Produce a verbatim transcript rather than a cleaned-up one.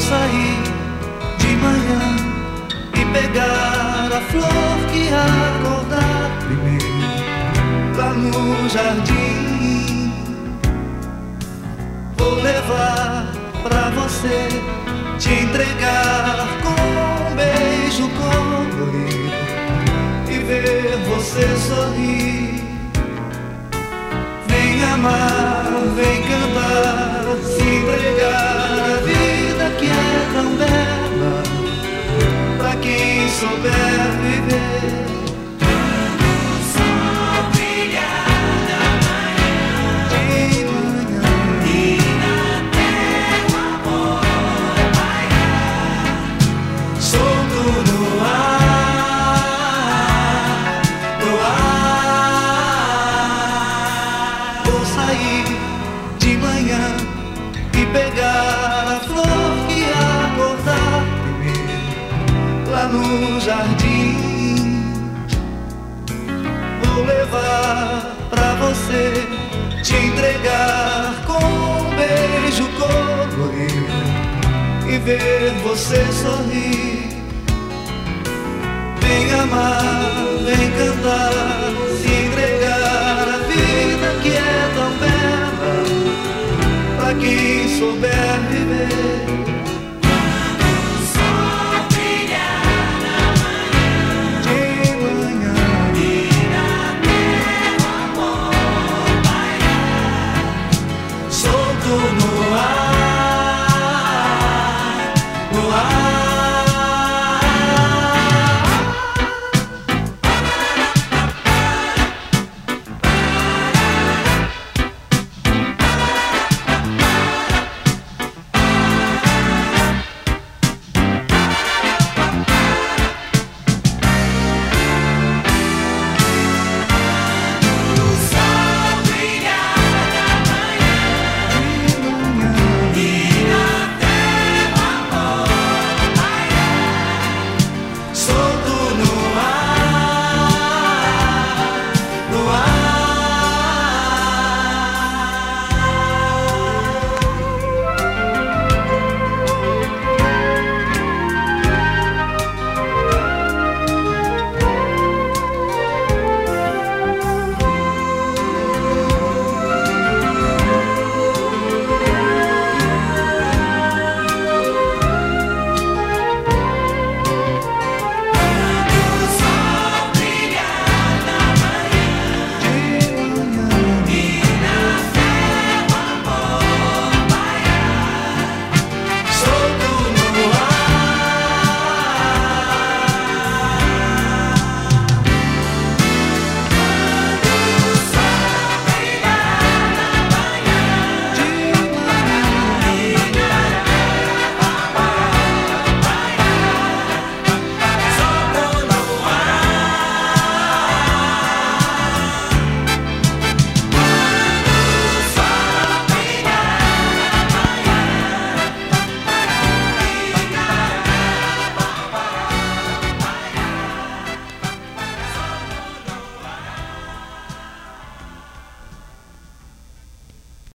sair de manhã e pegar a flor que acordar primeiro lá no jardim. Vou levar pra você, te entregar com um beijo colorido e ver você sorrir. Vem amar, vem cantar, se entregar à vida que é tão bela pra quem souber viver. De manhã e pegar a flor que acordar primeiro lá no jardim. Vou levar pra você, te entregar com um beijo colorido e ver você sorrir. Vem amar, vem cantar, se entregar à vida que é tão bela pra quem souber viver.